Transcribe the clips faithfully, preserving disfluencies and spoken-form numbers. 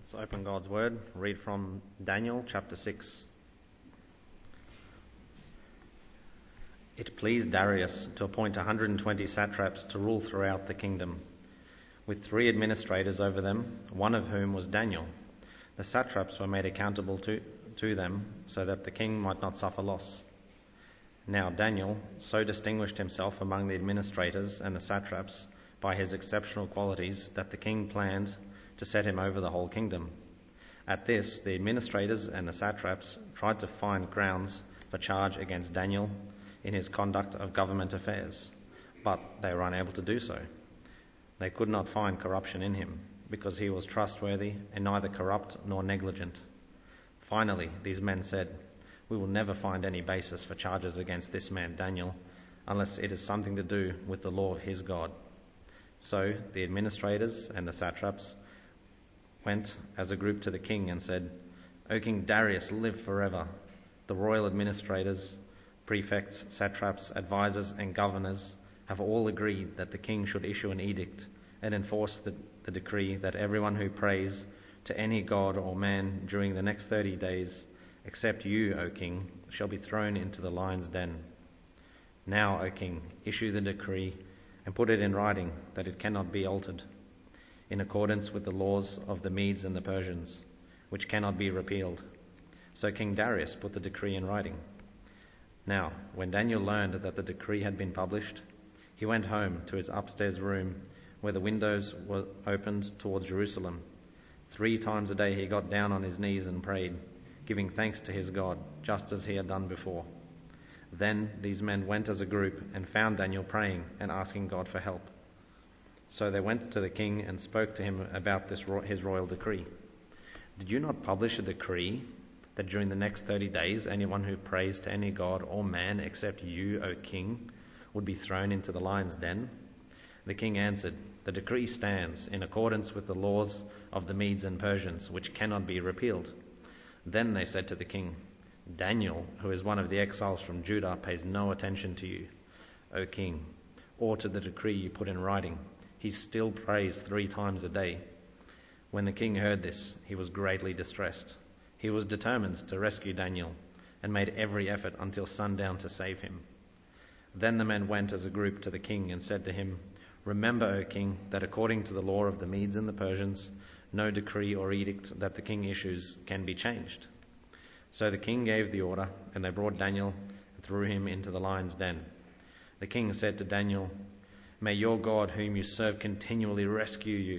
Let's open God's Word, read from Daniel chapter six. It pleased Darius to appoint one hundred twenty satraps to rule throughout the kingdom, with three administrators over them, one of whom was Daniel. The satraps were made accountable to, to them, so that the king might not suffer loss. Now Daniel so distinguished himself among the administrators and the satraps by his exceptional qualities that the king planned to set him over the whole kingdom. At this, the administrators and the satraps tried to find grounds for charge against Daniel in his conduct of government affairs, but they were unable to do so. They could not find corruption in him, because he was trustworthy and neither corrupt nor negligent. Finally, these men said, "We will never find any basis for charges against this man Daniel, unless it is something to do with the law of his God." So the administrators and the satraps went as a group to the king and said, "O King Darius, live forever. The royal administrators, prefects, satraps, advisors, and governors have all agreed that the king should issue an edict and enforce the, the decree that everyone who prays to any god or man during the next thirty days, except you, O king, shall be thrown into the lion's den. Now, O king, issue the decree and put it in writing that it cannot be altered, in accordance with the laws of the Medes and the Persians, which cannot be repealed." So King Darius put the decree in writing. Now, when Daniel learned that the decree had been published, he went home to his upstairs room, where the windows were opened towards Jerusalem. Three times a day he got down on his knees and prayed, giving thanks to his God, just as he had done before. Then these men went as a group and found Daniel praying and asking God for help. So they went to the king and spoke to him about this his royal decree. "Did you not publish a decree that during the next thirty days anyone who prays to any god or man except you, O king, would be thrown into the lion's den?" The king answered, "The decree stands in accordance with the laws of the Medes and Persians, which cannot be repealed." Then they said to the king, "Daniel, who is one of the exiles from Judah, pays no attention to you, O king, or to the decree you put in writing. He still prays three times a day." When the king heard this, he was greatly distressed. He was determined to rescue Daniel and made every effort until sundown to save him. Then the men went as a group to the king and said to him, "Remember, O king, that according to the law of the Medes and the Persians, no decree or edict that the king issues can be changed." So the king gave the order, and they brought Daniel and threw him into the lion's den. The king said to Daniel, "May your God, whom you serve, continually rescue you."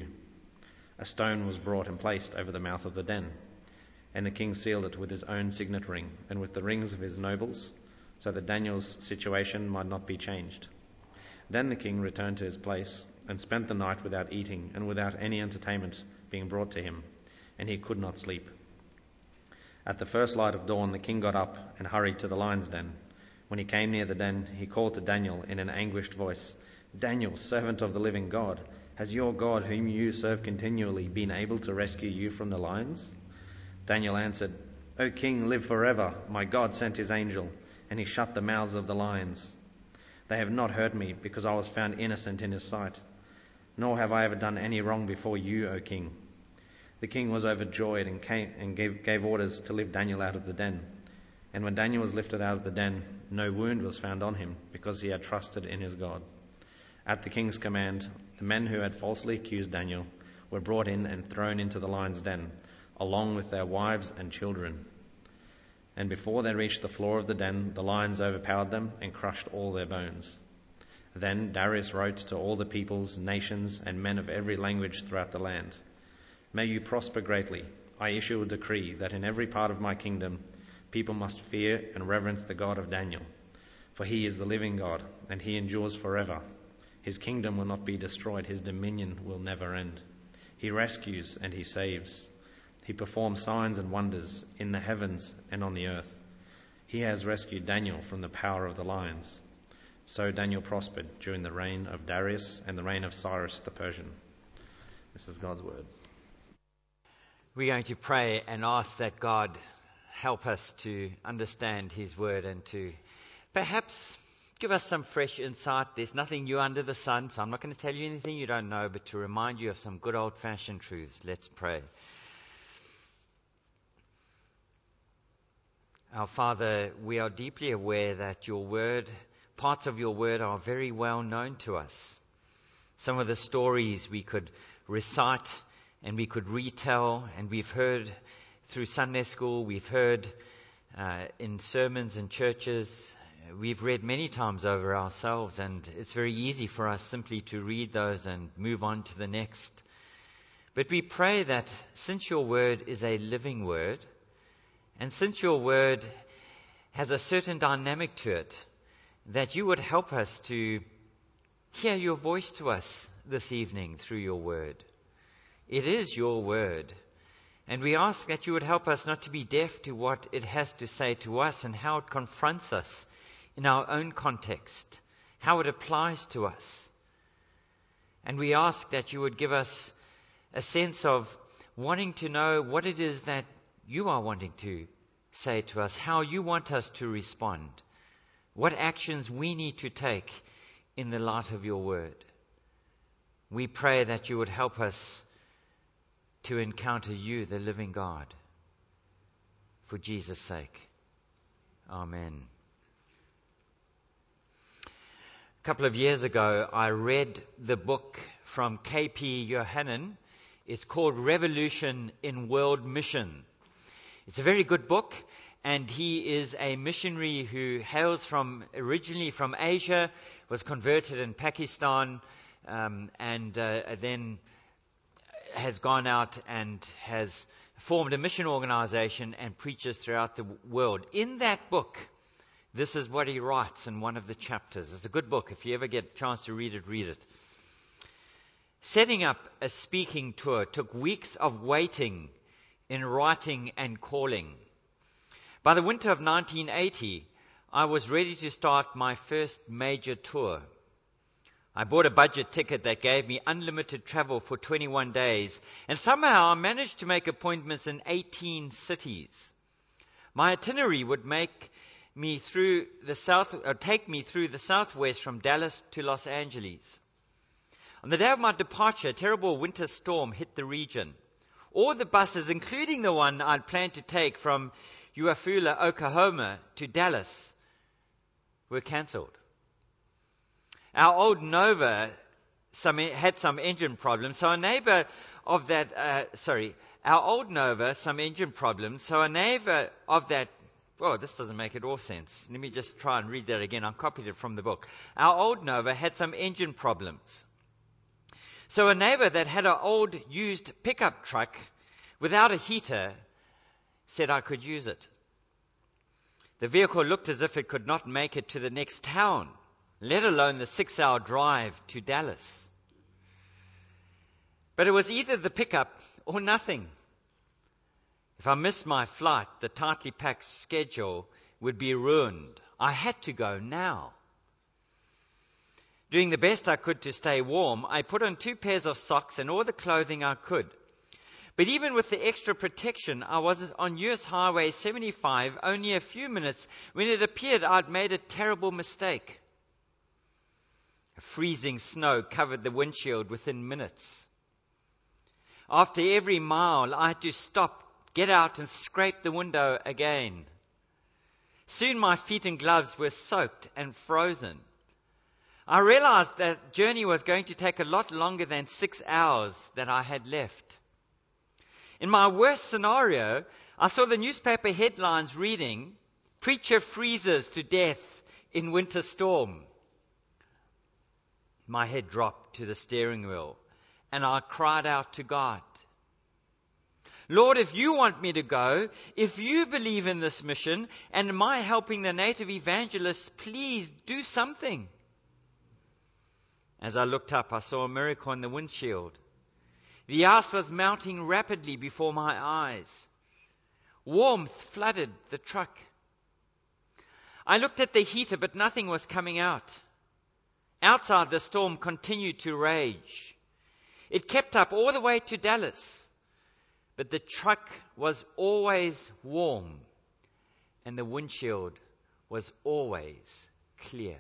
A stone was brought and placed over the mouth of the den, and the king sealed it with his own signet ring and with the rings of his nobles, so that Daniel's situation might not be changed. Then the king returned to his place and spent the night without eating and without any entertainment being brought to him, and he could not sleep. At the first light of dawn, the king got up and hurried to the lion's den. When he came near the den, he called to Daniel in an anguished voice, "Daniel, servant of the living God, has your God, whom you serve continually, been able to rescue you from the lions?" Daniel answered, "O king, live forever. My God sent his angel, and he shut the mouths of the lions. They have not hurt me, because I was found innocent in his sight. Nor have I ever done any wrong before you, O king." The king was overjoyed and, came, and gave, gave orders to lift Daniel out of the den. And when Daniel was lifted out of the den, no wound was found on him, because he had trusted in his God. At the king's command, the men who had falsely accused Daniel were brought in and thrown into the lion's den, along with their wives and children. And before they reached the floor of the den, the lions overpowered them and crushed all their bones. Then Darius wrote to all the peoples, nations, and men of every language throughout the land, "May you prosper greatly. I issue a decree that in every part of my kingdom people must fear and reverence the God of Daniel, for he is the living God, and he endures forever. His kingdom will not be destroyed. His dominion will never end. He rescues and he saves. He performs signs and wonders in the heavens and on the earth. He has rescued Daniel from the power of the lions." So Daniel prospered during the reign of Darius and the reign of Cyrus the Persian. This is God's word. We're going to pray and ask that God help us to understand his word and to perhaps give us some fresh insight. There's nothing new under the sun, so I'm not going to tell you anything you don't know, but to remind you of some good old-fashioned truths. Let's pray. Our Father, we are deeply aware that your word, parts of your word are very well known to us. Some of the stories we could recite and we could retell, and we've heard through Sunday school, we've heard uh, in sermons and churches, we've read many times over ourselves, and it's very easy for us simply to read those and move on to the next. But we pray that since your word is a living word, and since your word has a certain dynamic to it, that you would help us to hear your voice to us this evening through your word. It is your word. And we ask that you would help us not to be deaf to what it has to say to us and how it confronts us in our own context, how it applies to us. And we ask that you would give us a sense of wanting to know what it is that you are wanting to say to us, how you want us to respond, what actions we need to take in the light of your word. We pray that you would help us to encounter you, the living God. For Jesus' sake. Amen. A couple of years ago, I read the book from K P Yohannan. It's called Revolution in World Mission. It's a very good book, and he is a missionary who hails from originally from Asia, was converted in Pakistan, um, and uh, then has gone out and has formed a mission organization and preaches throughout the world. In that book, this is what he writes in one of the chapters. It's a good book. If you ever get a chance to read it, read it. Setting up a speaking tour took weeks of waiting in writing and calling. By the winter of nineteen eighty, I was ready to start my first major tour. I bought a budget ticket that gave me unlimited travel for twenty-one days, and somehow I managed to make appointments in eighteen cities. My itinerary would make me through the south, or take me through the southwest from Dallas to Los Angeles. On the day of my departure, a terrible winter storm hit the region. All the buses, including the one I'd planned to take from Uafula, Oklahoma to Dallas, were cancelled. Our old Nova some, had some engine problems, so a neighbor of that, uh, sorry, our old Nova, some engine problems, so a neighbor of that, oh, this doesn't make it all sense. Let me just try and read that again. I copied it from the book. Our old Nova had some engine problems. So a neighbor that had an old used pickup truck without a heater said I could use it. The vehicle looked as if it could not make it to the next town, let alone the six-hour drive to Dallas. But it was either the pickup or nothing. If I missed my flight, the tightly packed schedule would be ruined. I had to go now. Doing the best I could to stay warm, I put on two pairs of socks and all the clothing I could. But even with the extra protection, I was on U S Highway seventy-five only a few minutes when it appeared I'd made a terrible mistake. A freezing snow covered the windshield within minutes. After every mile, I had to stop, get out and scrape the window again. Soon my feet and gloves were soaked and frozen. I realized that journey was going to take a lot longer than six hours that I had left. In my worst scenario, I saw the newspaper headlines reading, "Preacher freezes to death in winter storm." My head dropped to the steering wheel, and I cried out to God. Lord, if you want me to go, if you believe in this mission, and my helping the native evangelists, please do something. As I looked up, I saw a miracle in the windshield. The ice was melting rapidly before my eyes. Warmth flooded the truck. I looked at the heater, but nothing was coming out. Outside, the storm continued to rage. It kept up all the way to Dallas, but the truck was always warm, and the windshield was always clear.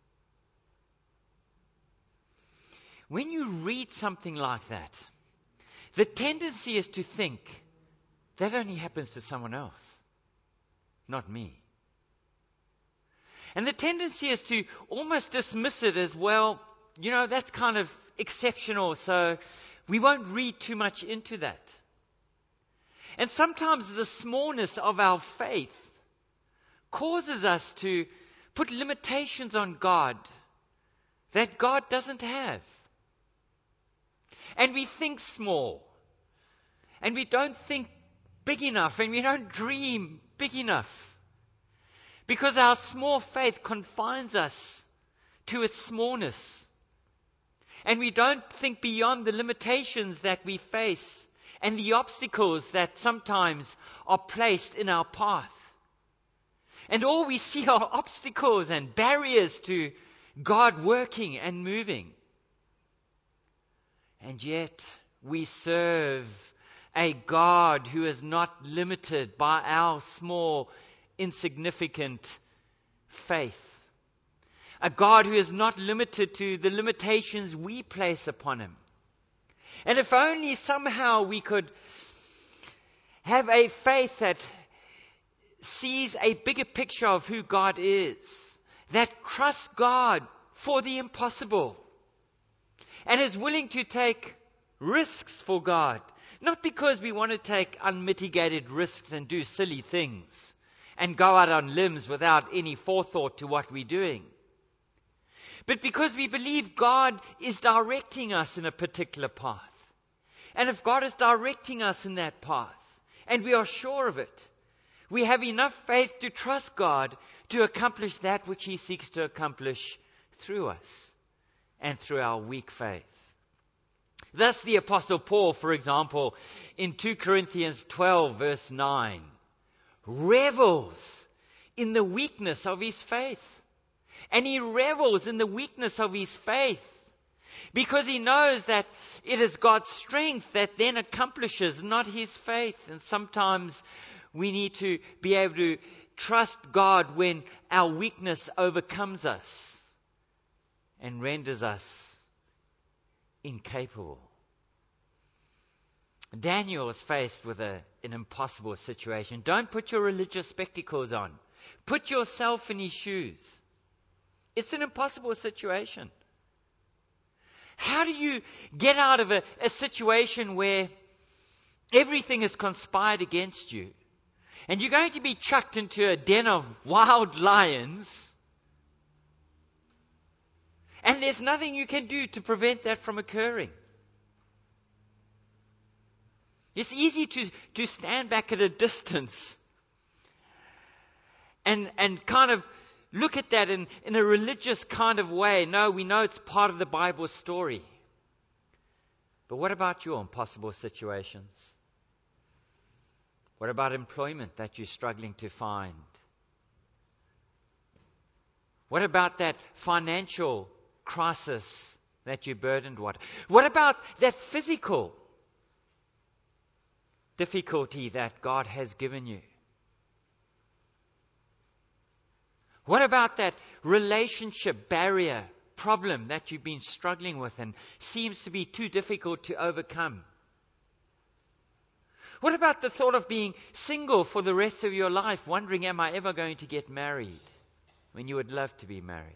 When you read something like that, the tendency is to think that only happens to someone else. not me. And the tendency is to almost dismiss it as, well, you know, that's kind of exceptional, so we won't read too much into that. And sometimes the smallness of our faith causes us to put limitations on God that God doesn't have. And we think small. And we don't think big enough. And we don't dream big enough. Because our small faith confines us to its smallness. And we don't think beyond the limitations that we face and the obstacles that sometimes are placed in our path. And all we see are obstacles and barriers to God working and moving. And yet we serve a God who is not limited by our small, insignificant faith. A God who is not limited to the limitations we place upon him. And if only somehow we could have a faith that sees a bigger picture of who God is, that trusts God for the impossible, and is willing to take risks for God, not because we want to take unmitigated risks and do silly things and go out on limbs without any forethought to what we're doing, but because we believe God is directing us in a particular path. And if God is directing us in that path, and we are sure of it, we have enough faith to trust God to accomplish that which he seeks to accomplish through us and through our weak faith. Thus the Apostle Paul, for example, in Second Corinthians twelve verse nine, revels in the weakness of his faith. And he revels in the weakness of his faith because he knows that it is God's strength that then accomplishes, not his faith. And sometimes we need to be able to trust God when our weakness overcomes us and renders us incapable. Daniel is faced with a, an impossible situation. Don't put your religious spectacles on. Put yourself in his shoes. It's an impossible situation. How do you get out of a, a situation where everything is conspired against you and you're going to be chucked into a den of wild lions and there's nothing you can do to prevent that from occurring? It's easy to, to stand back at a distance and, and kind of look at that in, in a religious kind of way. No, we know it's part of the Bible story. But what about your impossible situations? What about employment that you're struggling to find? What about that financial crisis that you're burdened with? What about that physical difficulty that God has given you? What about that relationship barrier problem that you've been struggling with and seems to be too difficult to overcome? What about the thought of being single for the rest of your life, wondering, am I ever going to get married, when you would love to be married?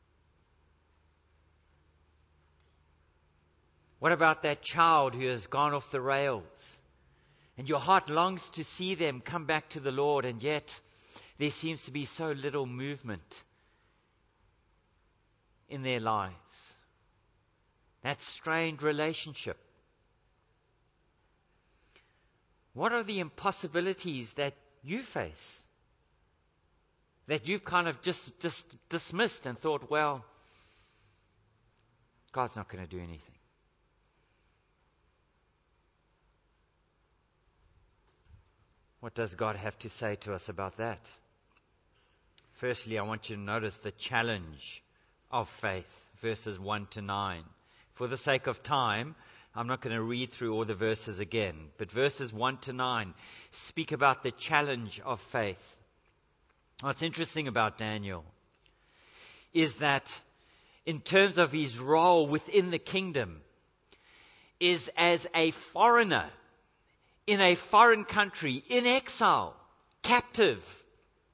What about that child who has gone off the rails and your heart longs to see them come back to the Lord, and yet there seems to be so little movement in their lives? That strained relationship. What are the impossibilities that you face? That you've kind of just, just dismissed and thought, well, God's not going to do anything. What does God have to say to us about that? Firstly, I want you to notice the challenge of faith, verses one to nine. For the sake of time, I'm not going to read through all the verses again, but verses one to nine speak about the challenge of faith. What's interesting about Daniel is that in terms of his role within the kingdom, is as a foreigner in a foreign country, in exile, captive,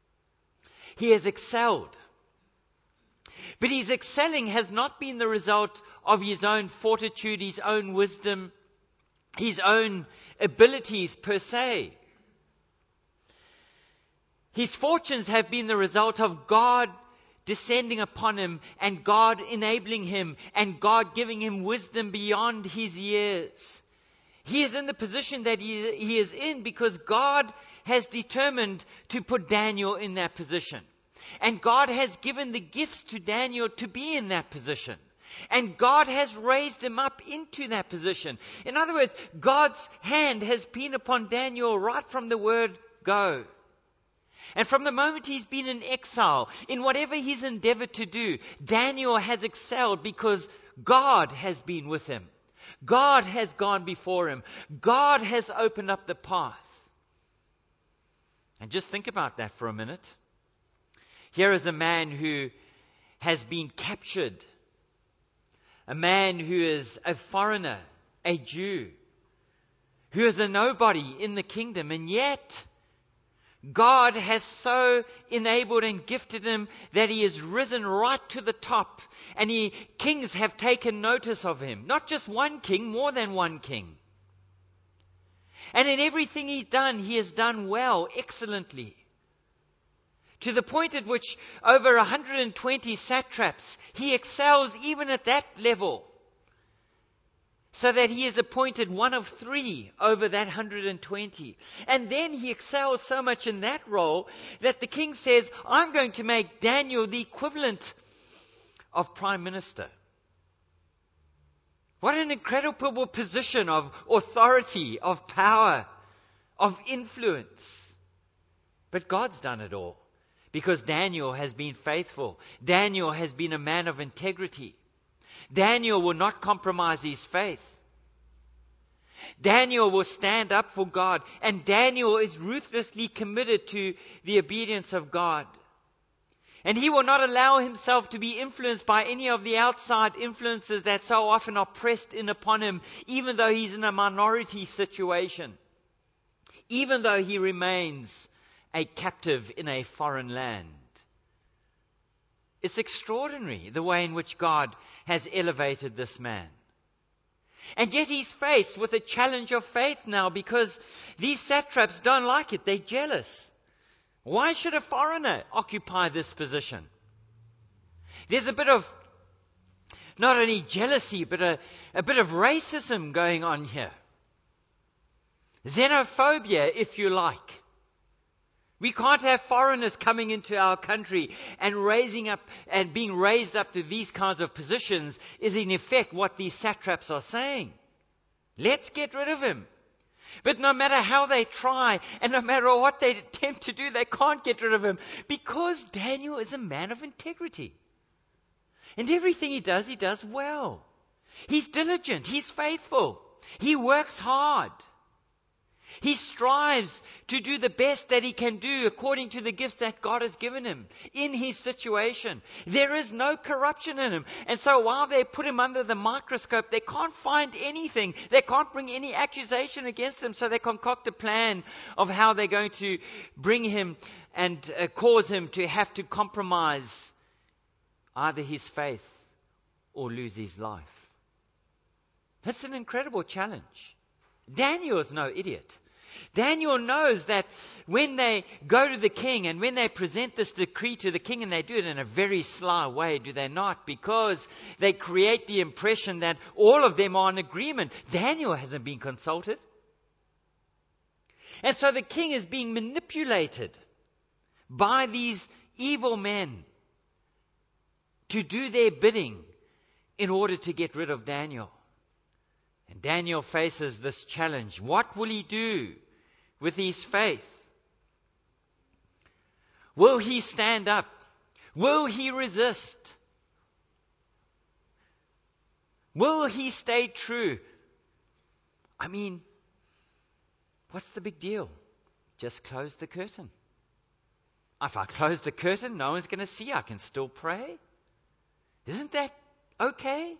He has excelled. But his excelling has not been the result of his own fortitude, his own wisdom, his own abilities per se. His fortunes have been the result of God descending upon him and God enabling him and God giving him wisdom beyond his years. He is in the position that he, he is in because God has determined to put Daniel in that position. And God has given the gifts to Daniel to be in that position. And God has raised him up into that position. In other words, God's hand has been upon Daniel right from the word go. And from the moment he's been in exile, in whatever he's endeavored to do, Daniel has excelled because God has been with him. God has gone before him. God has opened up the path. And just think about that for a minute. Here is a man who has been captured. A man who is a foreigner, a Jew, who is a nobody in the kingdom. And yet, God has so enabled and gifted him that he has risen right to the top. And he, kings have taken notice of him. Not just one king, more than one king. And in everything he's done, he has done well, excellently. To the point at which over one hundred twenty satraps, he excels even at that level. So that he is appointed one of three over that one hundred twenty. And then he excels so much in that role that the king says, I'm going to make Daniel the equivalent of prime minister. What an incredible position of authority, of power, of influence. But God's done it all. Because Daniel has been faithful. Daniel has been a man of integrity. Daniel will not compromise his faith. Daniel will stand up for God. And Daniel is ruthlessly committed to the obedience of God. And he will not allow himself to be influenced by any of the outside influences that so often are pressed in upon him, even though he's in a minority situation. Even though he remains a captive in a foreign land. It's extraordinary the way in which God has elevated this man. And yet he's faced with a challenge of faith now because these satraps don't like it. They're jealous. Why should a foreigner occupy this position? There's a bit of not only jealousy, but a, a bit of racism going on here. Xenophobia, if you like. We can't have foreigners coming into our country and raising up and being raised up to these kinds of positions is in effect what these satraps are saying. Let's get rid of him. But no matter how they try and no matter what they attempt to do, they can't get rid of him because Daniel is a man of integrity. And everything he does, he does well. He's diligent. He's faithful. He works hard. He strives to do the best that he can do according to the gifts that God has given him in his situation. There is no corruption in him. And so while they put him under the microscope, they can't find anything. They can't bring any accusation against him. So they concoct a plan of how they're going to bring him and uh, cause him to have to compromise either his faith or lose his life. That's an incredible challenge. Daniel is no idiot. Daniel knows that when they go to the king and when they present this decree to the king, and they do it in a very sly way, do they not? Because they create the impression that all of them are in agreement. Daniel hasn't been consulted. And so the king is being manipulated by these evil men to do their bidding in order to get rid of Daniel. And Daniel faces this challenge. What will he do with his faith? Will he stand up? Will he resist? Will he stay true? I mean, what's the big deal? Just close the curtain. If I close the curtain, no one's going to see. I can still pray. Isn't that okay?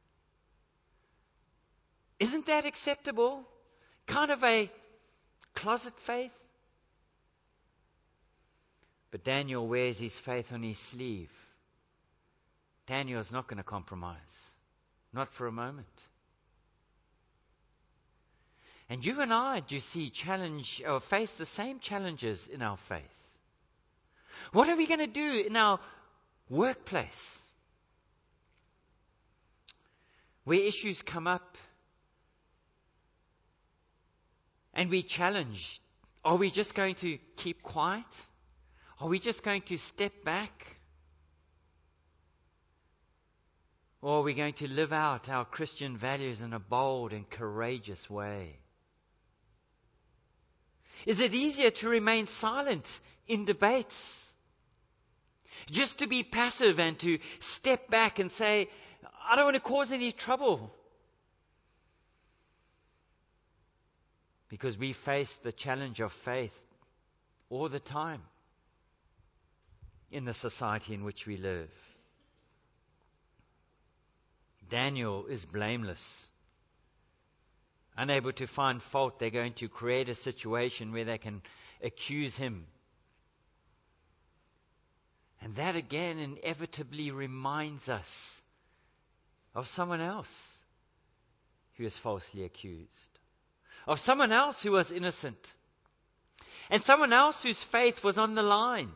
Isn't that acceptable? Kind of a closet faith? But Daniel wears his faith on his sleeve. Daniel's not going to compromise. Not for a moment. And you and I, do you see, challenge or face the same challenges in our faith. What are we going to do in our workplace? Where issues come up and we challenge, are we just going to keep quiet? Are we just going to step back? Or are we going to live out our Christian values in a bold and courageous way? Is it easier to remain silent in debates? Just to be passive and to step back and say, I don't want to cause any trouble. Because we face the challenge of faith all the time in the society in which we live. Daniel is blameless. Unable to find fault, they're going to create a situation where they can accuse him. And that again inevitably reminds us of someone else who is falsely accused. Of someone else who was innocent. And someone else whose faith was on the line.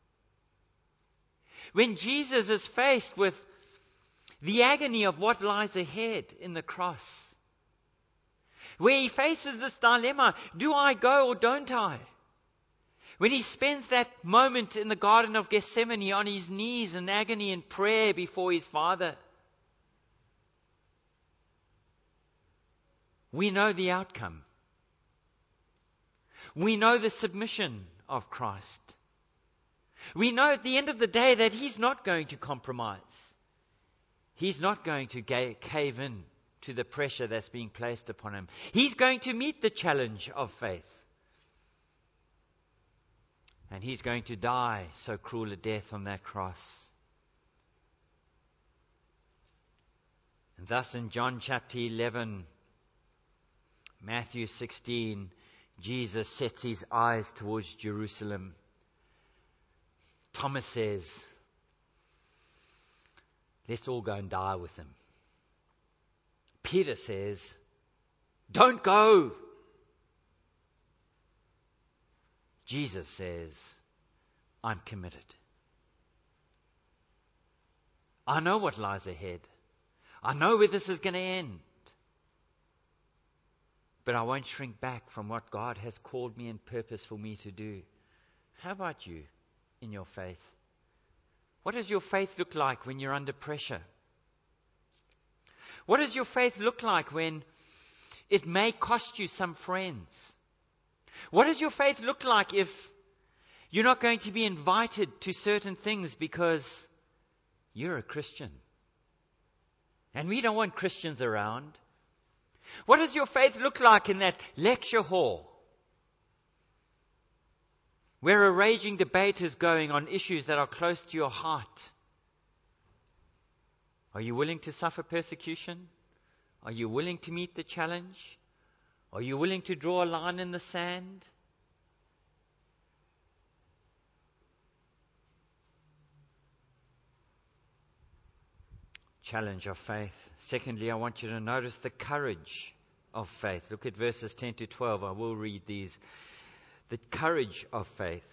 When Jesus is faced with the agony of what lies ahead in the cross, where he faces this dilemma, do I go or don't I? When he spends that moment in the Garden of Gethsemane on his knees in agony and prayer before his Father, we know the outcome. We know the submission of Christ. We know at the end of the day that he's not going to compromise. He's not going to cave in to the pressure that's being placed upon him. He's going to meet the challenge of faith. And he's going to die so cruel a death on that cross. And thus in John chapter eleven, Matthew sixteen, Jesus sets his eyes towards Jerusalem. Thomas says, let's all go and die with him. Peter says, don't go. Jesus says, I'm committed. I know what lies ahead. I know where this is going to end. But I won't shrink back from what God has called me and purpose for me to do. How about you in your faith? What does your faith look like when you're under pressure? What does your faith look like when it may cost you some friends? What does your faith look like if you're not going to be invited to certain things because you're a Christian? And we don't want Christians around. What does your faith look like in that lecture hall where a raging debate is going on issues that are close to your heart? Are you willing to suffer persecution? Are you willing to meet the challenge? Are you willing to draw a line in the sand? Challenge of faith. Secondly, I want you to notice the courage of faith. Look at verses ten to twelve. I will read these. The courage of faith.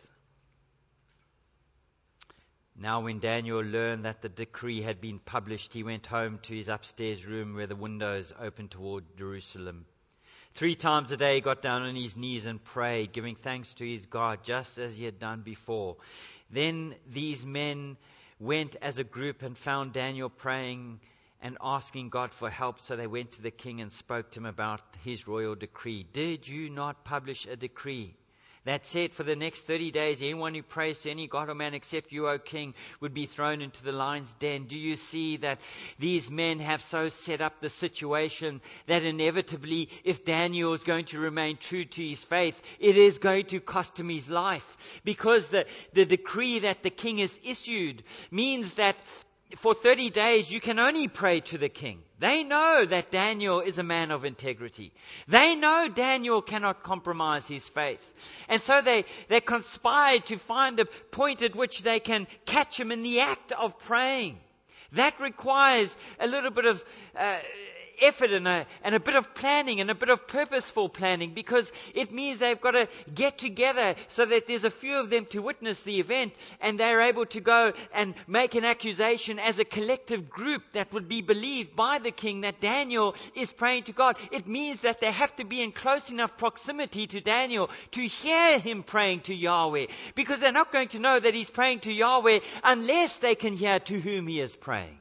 Now when Daniel learned that the decree had been published, he went home to his upstairs room where the windows opened toward Jerusalem. Three times a day he got down on his knees and prayed, giving thanks to his God, just as he had done before. Then these men went as a group and found Daniel praying and asking God for help. So they went to the king and spoke to him about his royal decree. Did you not publish a decree that said, for the next thirty days, anyone who prays to any god or man except you, O king, would be thrown into the lion's den? Do you see that these men have so set up the situation that inevitably, if Daniel is going to remain true to his faith, it is going to cost him his life? Because the, the decree that the king has issued means that for thirty days, you can only pray to the king. They know that Daniel is a man of integrity. They know Daniel cannot compromise his faith. And so they, they conspire to find a point at which they can catch him in the act of praying. That requires a little bit of uh, effort and a, and a bit of planning and a bit of purposeful planning, because it means they've got to get together so that there's a few of them to witness the event, and they're able to go and make an accusation as a collective group that would be believed by the king that Daniel is praying to God. It means that they have to be in close enough proximity to Daniel to hear him praying to Yahweh, because they're not going to know that he's praying to Yahweh unless they can hear to whom he is praying.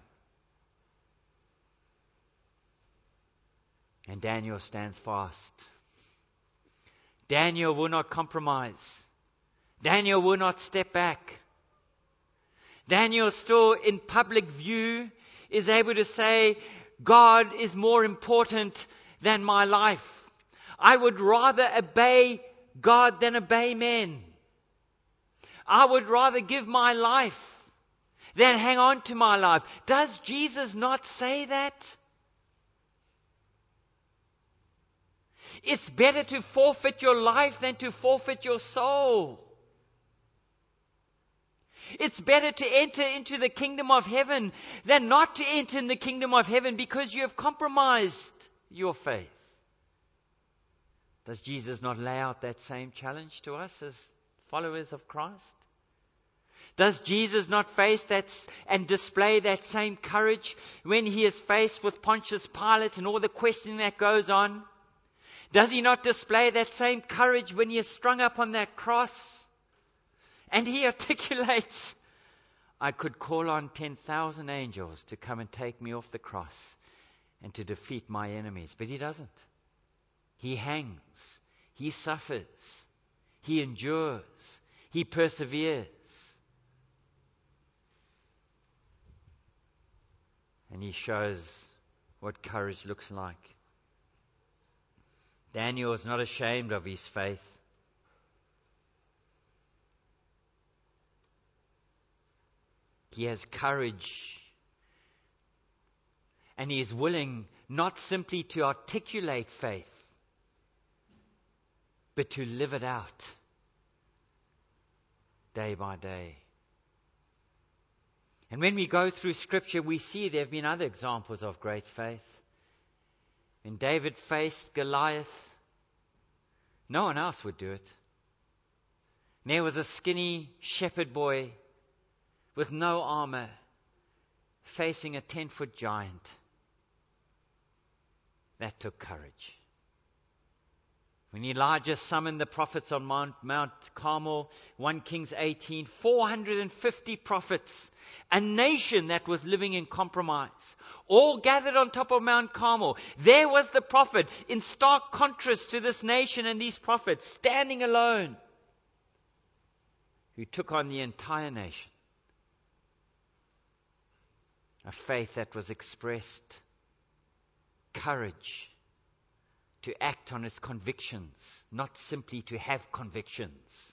And Daniel stands fast. Daniel will not compromise. Daniel will not step back. Daniel, still in public view, is able to say, God is more important than my life. I would rather obey God than obey men. I would rather give my life than hang on to my life. Does Jesus not say that? It's better to forfeit your life than to forfeit your soul. It's better to enter into the kingdom of heaven than not to enter in the kingdom of heaven because you have compromised your faith. Does Jesus not lay out that same challenge to us as followers of Christ? Does Jesus not face that and display that same courage when he is faced with Pontius Pilate and all the questioning that goes on? Does he not display that same courage when he is strung up on that cross? And he articulates, I could call on ten thousand angels to come and take me off the cross and to defeat my enemies. But he doesn't. He hangs. He suffers. He endures. He perseveres. And he shows what courage looks like. Daniel is not ashamed of his faith. He has courage. And he is willing not simply to articulate faith, but to live it out day by day. And when we go through Scripture, we see there have been other examples of great faith. When David faced Goliath, no one else would do it. And there was a skinny shepherd boy with no armor facing a ten-foot giant. That took courage. When Elijah summoned the prophets on Mount, Mount Carmel, First Kings eighteen, four hundred fifty prophets, a nation that was living in compromise, all gathered on top of Mount Carmel. There was the prophet in stark contrast to this nation and these prophets, standing alone, who took on the entire nation. A faith that was expressed, courage to act on its convictions, not simply to have convictions.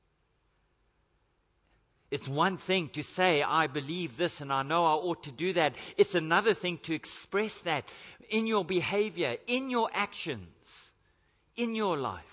It's one thing to say, I believe this and I know I ought to do that. It's another thing to express that in your behavior, in your actions, in your life.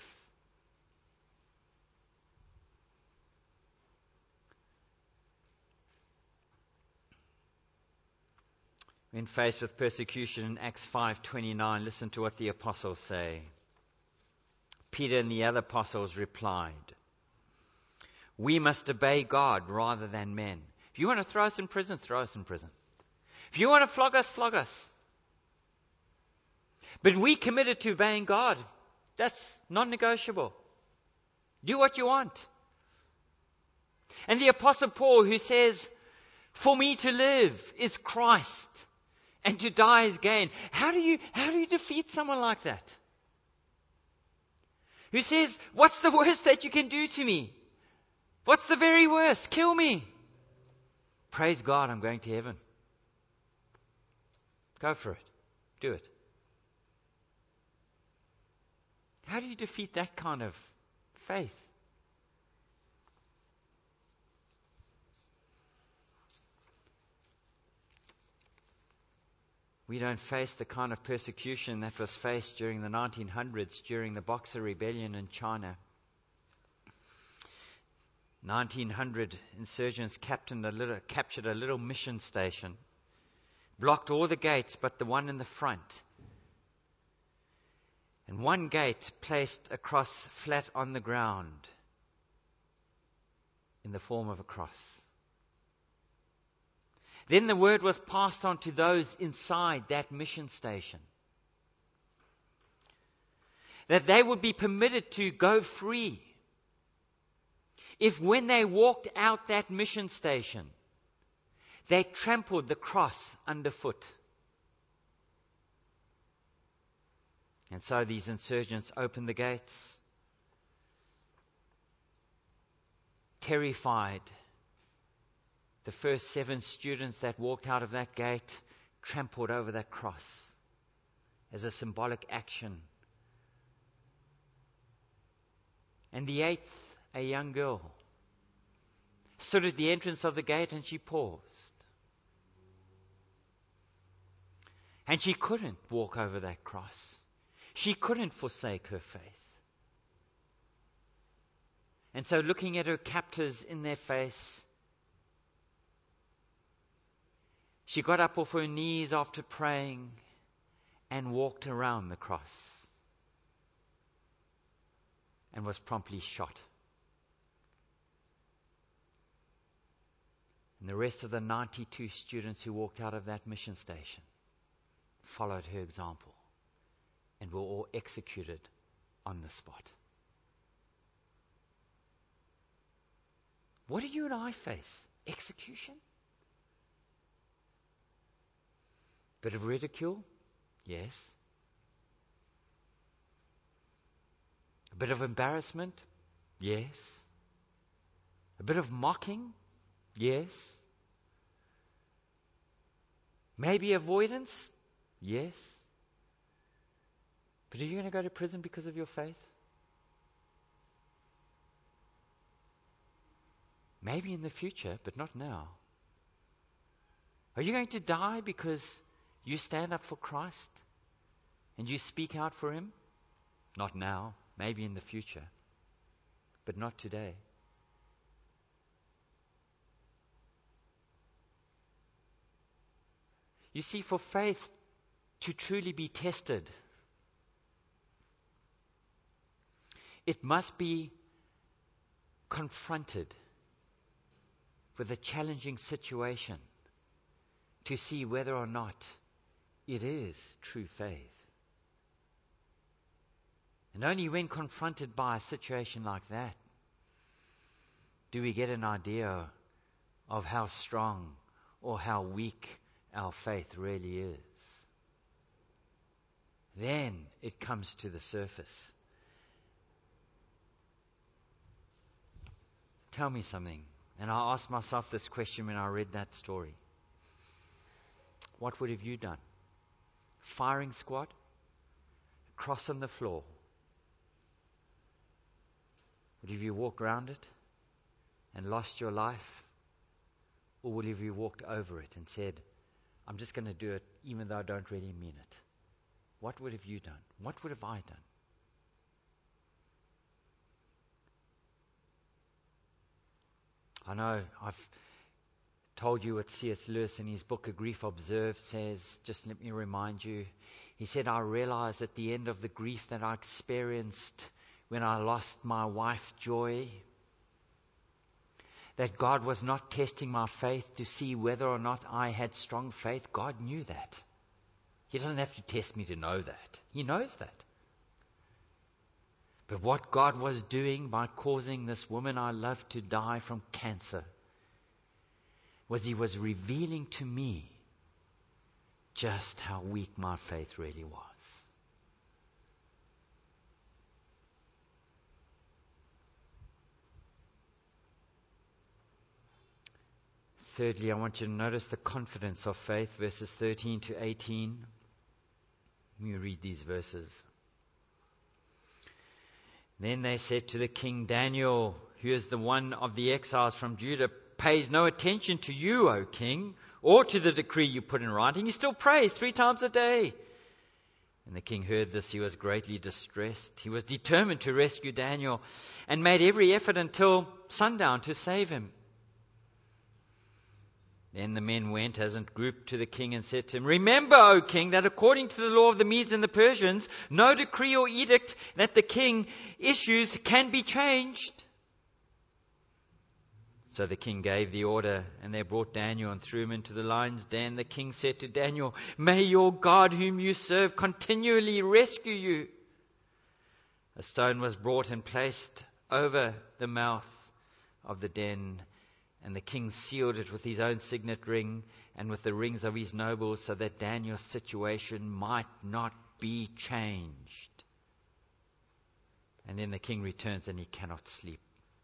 When faced with persecution in Acts five twenty-nine, listen to what the apostles say. Peter and the other apostles replied, we must obey God rather than men. If you want to throw us in prison, throw us in prison. If you want to flog us, flog us. But we committed to obeying God. That's non-negotiable. Do what you want. And the Apostle Paul, who says, for me to live is Christ, and to die is gain. How do you, how do you defeat someone like that? Who says, what's the worst that you can do to me? What's the very worst? Kill me. Praise God, I'm going to heaven. Go for it. Do it. How do you defeat that kind of faith? We don't face the kind of persecution that was faced during the nineteen hundreds, during the Boxer Rebellion in China. nineteen hundred insurgents captained a little, captured a little mission station, blocked all the gates but the one in the front. And one gate placed a cross flat on the ground in the form of a cross. Then the word was passed on to those inside that mission station that they would be permitted to go free if when they walked out that mission station, they trampled the cross underfoot. And so these insurgents opened the gates, terrified. The first seven students that walked out of that gate trampled over that cross as a symbolic action. And the eighth, a young girl, stood at the entrance of the gate and she paused. And she couldn't walk over that cross. She couldn't forsake her faith. And so looking at her captors in their face, she got up off her knees after praying and walked around the cross and was promptly shot. And the rest of the ninety-two students who walked out of that mission station followed her example and were all executed on the spot. What do you and I face? Execution? Bit of ridicule? Yes. A bit of embarrassment? Yes. A bit of mocking? Yes. Maybe avoidance? Yes. But are you going to go to prison because of your faith? Maybe in the future, but not now. Are you going to die because you stand up for Christ and you speak out for Him? Not now, maybe in the future, but not today. You see, for faith to truly be tested, it must be confronted with a challenging situation to see whether or not it is true faith. And only when confronted by a situation like that do we get an idea of how strong or how weak our faith really is. Then it comes to the surface. Tell me something. And I asked myself this question when I read that story. What would have you done? Firing squad? Cross on the floor? Would have you walked around it and lost your life? Or would have you walked over it and said, I'm just going to do it even though I don't really mean it? What would have you done? What would have I done? I know I've told you what C S Lewis in his book A Grief Observed says. Just let me remind you. He said, I realized at the end of the grief that I experienced when I lost my wife, Joy, that God was not testing my faith to see whether or not I had strong faith. God knew that. He doesn't have to test me to know that. He knows that. But what God was doing by causing this woman I loved to die from cancer was He was revealing to me just how weak my faith really was. Thirdly, I want you to notice the confidence of faith, verses thirteen to eighteen. Let me read these verses. Then they said to the king, Daniel, who is the one of the exiles from Judah, pays no attention to you, O king, or to the decree you put in writing. He still prays three times a day. When the king heard this, he was greatly distressed. He was determined to rescue Daniel and made every effort until sundown to save him. Then the men went as a group to the king and said to him, "Remember, O king, that according to the law of the Medes and the Persians, no decree or edict that the king issues can be changed." So the king gave the order, and they brought Daniel and threw him into the lion's den. The king said to Daniel, "May your God whom you serve continually rescue you." A stone was brought and placed over the mouth of the den, and the king sealed it with his own signet ring and with the rings of his nobles, so that Daniel's situation might not be changed. And then the king returns and he cannot sleep.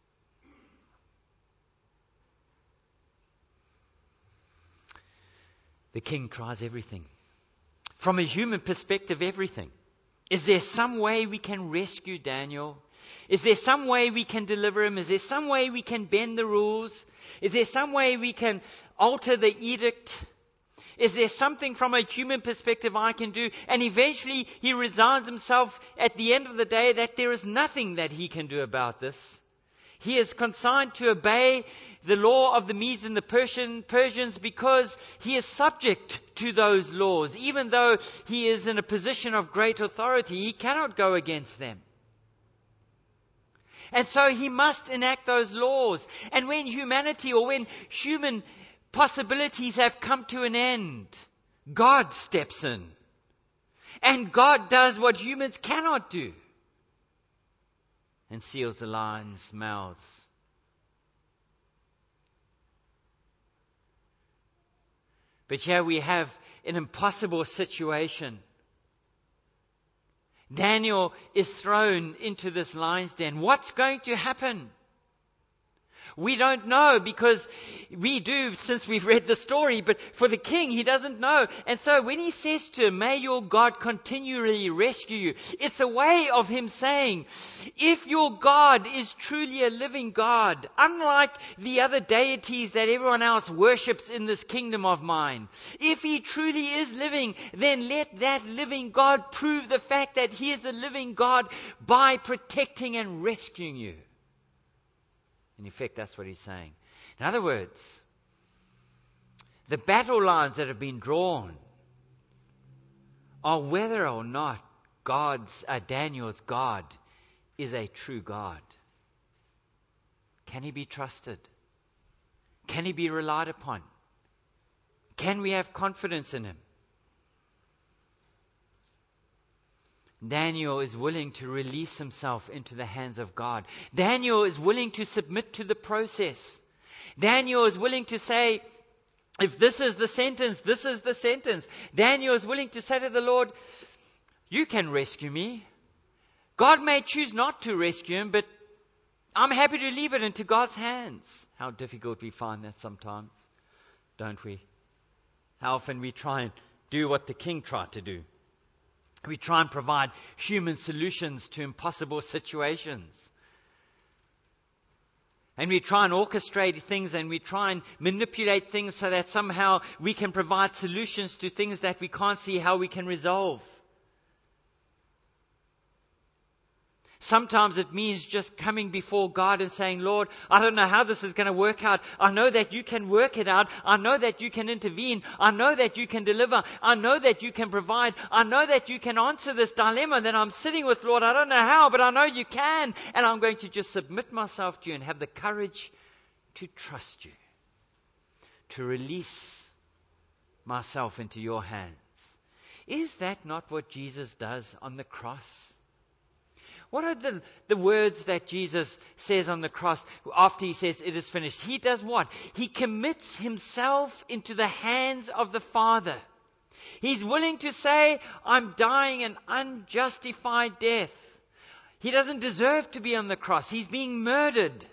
The king tries everything. From a human perspective, everything. Is there some way we can rescue Daniel? Is there some way we can deliver him? Is there some way we can bend the rules? Is there some way we can alter the edict? Is there something from a human perspective I can do? And eventually he resigns himself at the end of the day that there is nothing that he can do about this. He is consigned to obey the law of the Medes and the Persian, Persians because he is subject to those laws. Even though he is in a position of great authority, he cannot go against them. And so he must enact those laws. And when humanity or when human possibilities have come to an end, God steps in. And God does what humans cannot do. And seals the lions' mouths. But here we have an impossible situation. Daniel is thrown into this lion's den. What's going to happen? We don't know, because we do since we've read the story, but for the king, he doesn't know. And so when he says to him, "May your God continually rescue you," it's a way of him saying, if your God is truly a living God, unlike the other deities that everyone else worships in this kingdom of mine, if he truly is living, then let that living God prove the fact that he is a living God by protecting and rescuing you. In effect, that's what he's saying. In other words, the battle lines that have been drawn are whether or not God's, uh, Daniel's God is a true God. Can he be trusted? Can he be relied upon? Can we have confidence in him? Daniel is willing to release himself into the hands of God. Daniel is willing to submit to the process. Daniel is willing to say, if this is the sentence, this is the sentence. Daniel is willing to say to the Lord, you can rescue me. God may choose not to rescue him, but I'm happy to leave it into God's hands. How difficult we find that sometimes, don't we? How often we try and do what the king tried to do. We try and provide human solutions to impossible situations. And we try and orchestrate things, and we try and manipulate things so that somehow we can provide solutions to things that we can't see how we can resolve. Sometimes it means just coming before God and saying, Lord, I don't know how this is going to work out. I know that you can work it out. I know that you can intervene. I know that you can deliver. I know that you can provide. I know that you can answer this dilemma that I'm sitting with, Lord. I don't know how, but I know you can. And I'm going to just submit myself to you and have the courage to trust you, to release myself into your hands. Is that not what Jesus does on the cross? What are the, the words that Jesus says on the cross after he says it is finished? He does what? He commits himself into the hands of the Father. He's willing to say, I'm dying an unjustified death. He doesn't deserve to be on the cross. He's being murdered.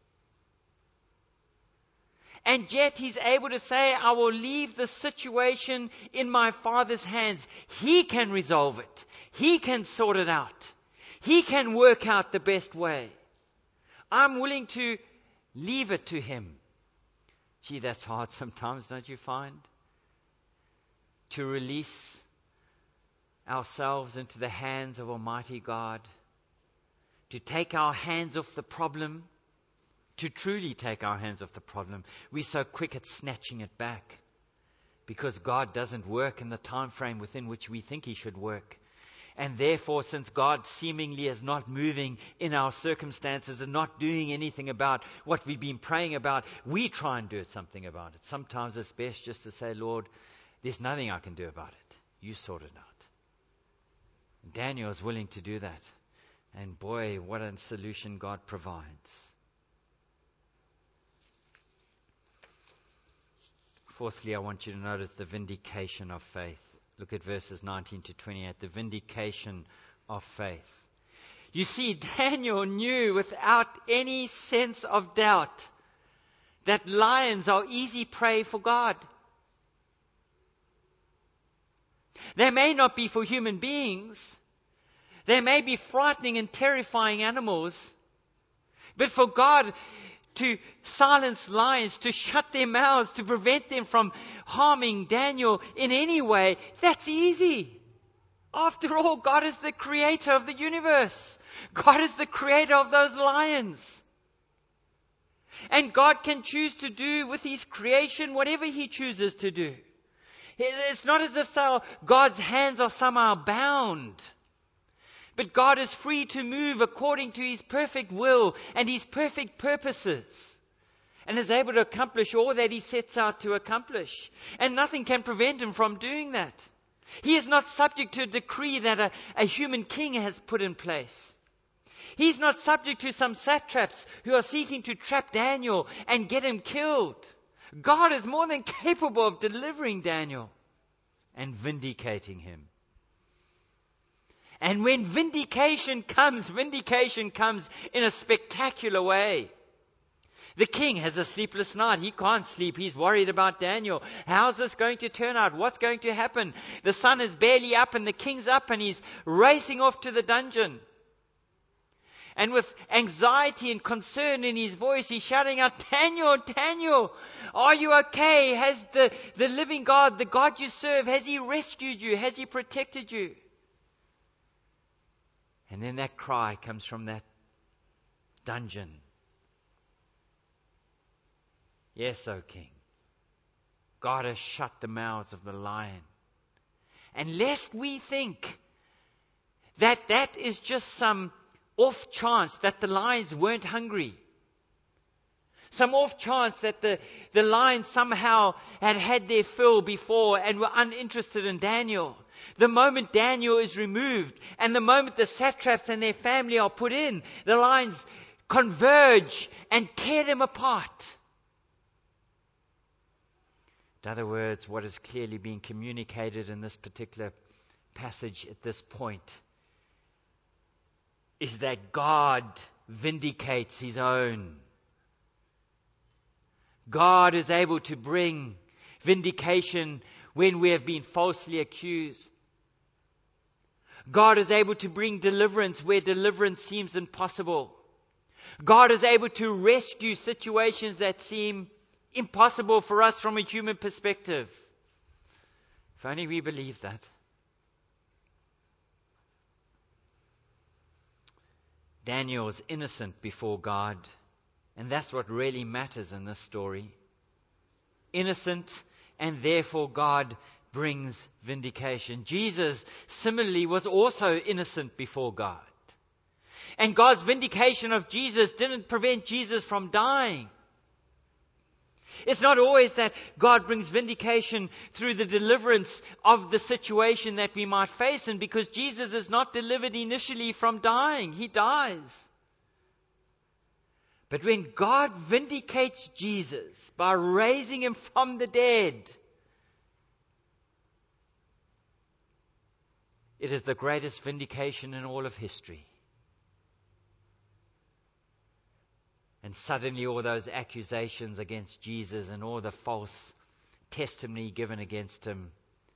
And yet he's able to say, I will leave the situation in my Father's hands. He can resolve it. He can sort it out. He can work out the best way. I'm willing to leave it to him. Gee, that's hard sometimes, don't you find? To release ourselves into the hands of Almighty God. To take our hands off the problem. To truly take our hands off the problem. We're so quick at snatching it back. Because God doesn't work in the time frame within which we think He should work. And therefore, since God seemingly is not moving in our circumstances and not doing anything about what we've been praying about, we try and do something about it. Sometimes it's best just to say, Lord, there's nothing I can do about it. You sort it out. Daniel is willing to do that. And boy, what a solution God provides. Fourthly, I want you to notice the vindication of faith. Look at verses nineteen to twenty-eight, the vindication of faith. You see, Daniel knew without any sense of doubt that lions are easy prey for God. They may not be for human beings. They may be frightening and terrifying animals. But for God to silence lions, to shut their mouths, to prevent them from harming Daniel in any way, that's easy. After all, God is the creator of the universe. God is the creator of those lions. And God can choose to do with His creation whatever He chooses to do. It's not as if so God's hands are somehow bound. But God is free to move according to His perfect will and His perfect purposes. And is able to accomplish all that He sets out to accomplish. And nothing can prevent Him from doing that. He is not subject to a decree that a, a human king has put in place. He's not subject to some satraps who are seeking to trap Daniel and get him killed. God is more than capable of delivering Daniel and vindicating him. And when vindication comes, vindication comes in a spectacular way. The king has a sleepless night. He can't sleep. He's worried about Daniel. How's this going to turn out? What's going to happen? The sun is barely up and the king's up and he's racing off to the dungeon. And with anxiety and concern in his voice, he's shouting out, Daniel, Daniel, are you okay? Has the, the living God, the God you serve, has He rescued you? Has He protected you? And then that cry comes from that dungeon. Yes, O King, God has shut the mouths of the lion. And lest we think that that is just some off chance that the lions weren't hungry. Some off chance that the, the lions somehow had had their fill before and were uninterested in Daniel. The moment Daniel is removed and the moment the satraps and their family are put in, the lions converge and tear them apart. In other words, what is clearly being communicated in this particular passage at this point is that God vindicates His own. God is able to bring vindication when we have been falsely accused. God is able to bring deliverance where deliverance seems impossible. God is able to rescue situations that seem impossible for us from a human perspective. If only we believe that. Daniel is innocent before God, and that's what really matters in this story. Innocent, and therefore God brings vindication. Jesus, similarly, was also innocent before God. And God's vindication of Jesus didn't prevent Jesus from dying. It's not always that God brings vindication through the deliverance of the situation that we might face, and because Jesus is not delivered initially from dying, He dies. But when God vindicates Jesus by raising Him from the dead, it is the greatest vindication in all of history. And suddenly all those accusations against Jesus and all the false testimony given against Him,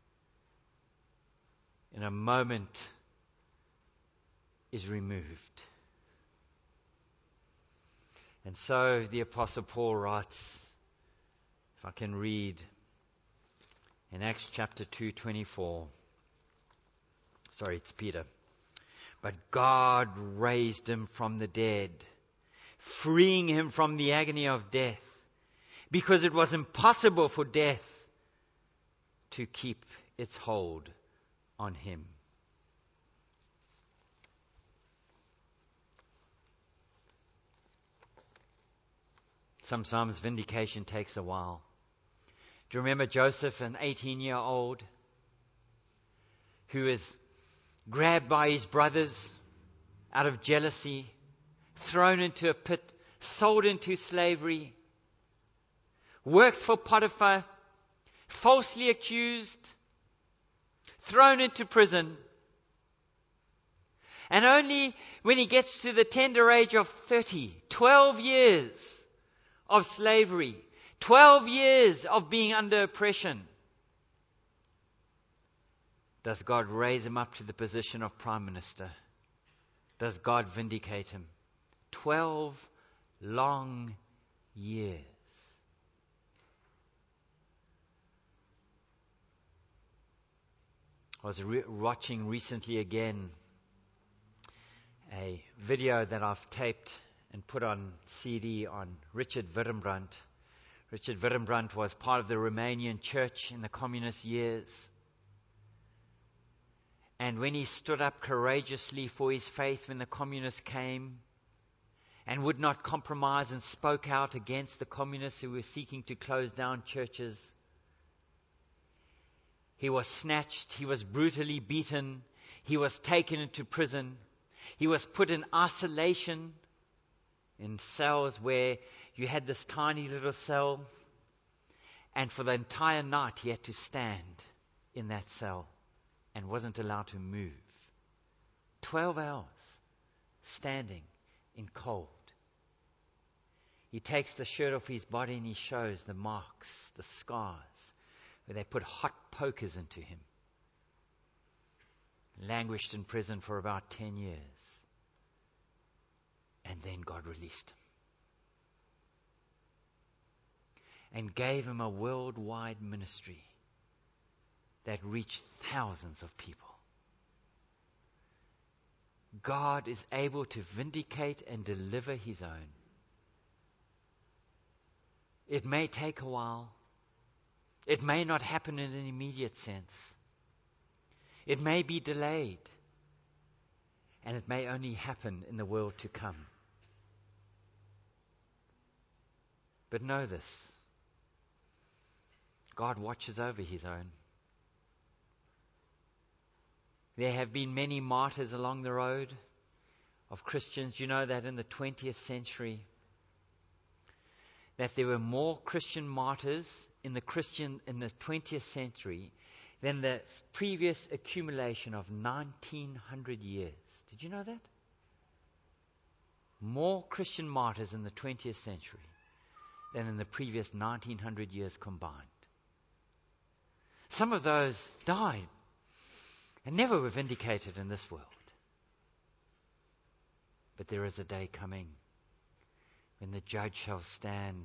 in a moment, is removed. And so the Apostle Paul writes If I can read in Acts chapter two, twenty-four. Sorry, it's Peter. But God raised him from the dead, freeing him from the agony of death, because it was impossible for death to keep its hold on him. Sometimes vindication takes a while. Do you remember Joseph, an eighteen-year-old, who is grabbed by his brothers out of jealousy, thrown into a pit, sold into slavery, works for Potiphar, falsely accused, thrown into prison. And only when he gets to the tender age of thirty, twelve years of slavery, twelve years of being under oppression, does God raise him up to the position of prime minister? Does God vindicate him? Twelve long years. I was re- watching recently again a video that I've taped and put on C D on Richard Wurmbrand. Richard Wurmbrand was part of the Romanian church in the communist years. And when he stood up courageously for his faith when the communists came and would not compromise and spoke out against the communists who were seeking to close down churches, he was snatched, he was brutally beaten, he was taken into prison, he was put in isolation in cells where you had this tiny little cell, and for the entire night he had to stand in that cell and wasn't allowed to move. Twelve hours standing in cold. He takes the shirt off his body and he shows the marks, the scars, where they put hot pokers into him. Languished in prison for about ten years. And then God released him. And gave him a worldwide ministry that reached thousands of people. God is able to vindicate and deliver his own. It may take a while. It may not happen in an immediate sense. It may be delayed. And it may only happen in the world to come. But know this. God watches over his own. There have been many martyrs along the road of Christians. You know that in the twentieth century, that there were more Christian martyrs in the Christian in the twentieth century than the previous accumulation of nineteen hundred years. Did you know that? More Christian martyrs in the twentieth century than in the previous nineteen hundred years combined. Some of those died and never were vindicated in this world. But there is a day coming when the judge shall stand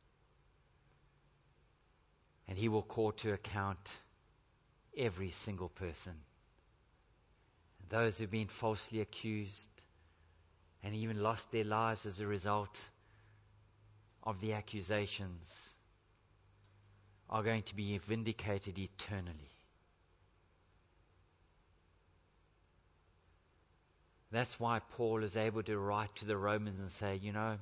and he will call to account every single person. Those who've been falsely accused and even lost their lives as a result of the accusations are going to be vindicated eternally. That's why Paul is able to write to the Romans and say, you know,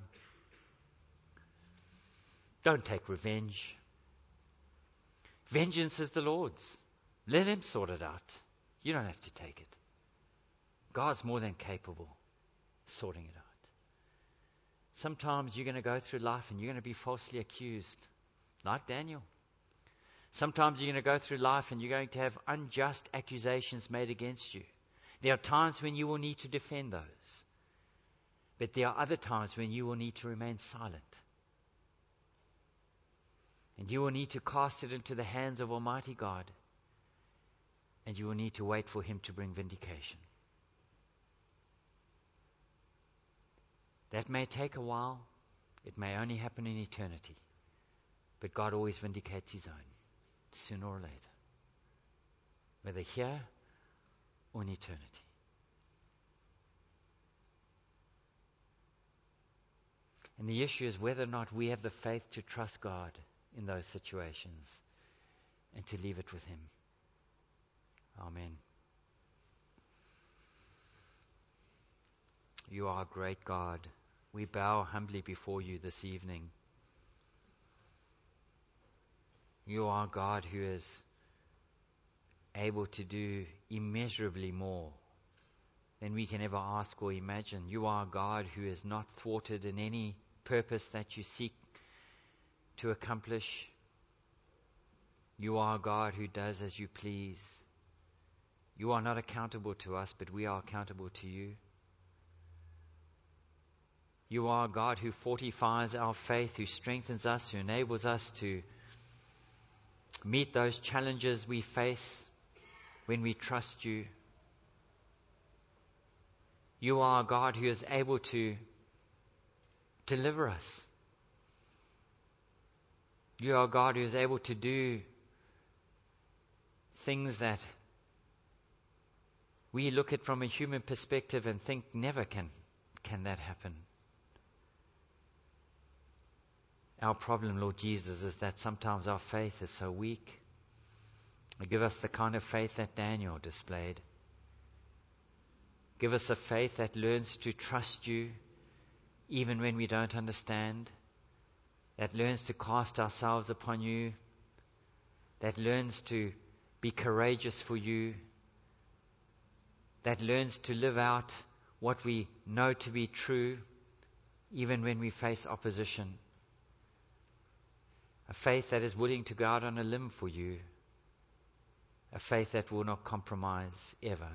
don't take revenge. Vengeance is the Lord's. Let him sort it out. You don't have to take it. God's more than capable of sorting it out. Sometimes you're going to go through life and you're going to be falsely accused, like Daniel. Sometimes you're going to go through life and you're going to have unjust accusations made against you. There are times when you will need to defend those. But there are other times when you will need to remain silent. And you will need to cast it into the hands of Almighty God. And you will need to wait for him to bring vindication. That may take a while. It may only happen in eternity. But God always vindicates his own, sooner or later, whether here or in eternity. And the issue is whether or not we have the faith to trust God in those situations and to leave it with him. Amen. You are a great God. We bow humbly before you this evening. You are God who is able to do immeasurably more than we can ever ask or imagine. You are God who is not thwarted in any purpose that you seek to accomplish. You are God who does as you please. You are not accountable to us, but we are accountable to you. You are God who fortifies our faith, who strengthens us, who enables us to meet those challenges we face when we trust you. You are a God who is able to deliver us. You are a God who is able to do things that we look at from a human perspective and think never can, can that happen. Our problem, Lord Jesus, is that sometimes our faith is so weak. Give us the kind of faith that Daniel displayed. Give us a faith that learns to trust you even when we don't understand, that learns to cast ourselves upon you, that learns to be courageous for you, that learns to live out what we know to be true even when we face opposition. A faith that is willing to go out on a limb for you. A faith that will not compromise ever.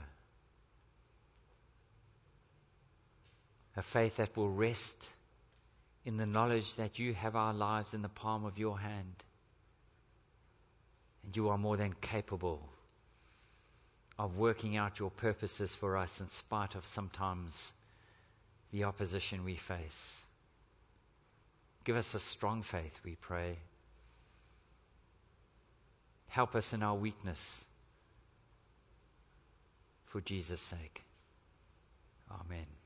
A faith that will rest in the knowledge that you have our lives in the palm of your hand. And you are more than capable of working out your purposes for us in spite of sometimes the opposition we face. Give us a strong faith, we pray. Help us in our weakness. For Jesus' sake. Amen.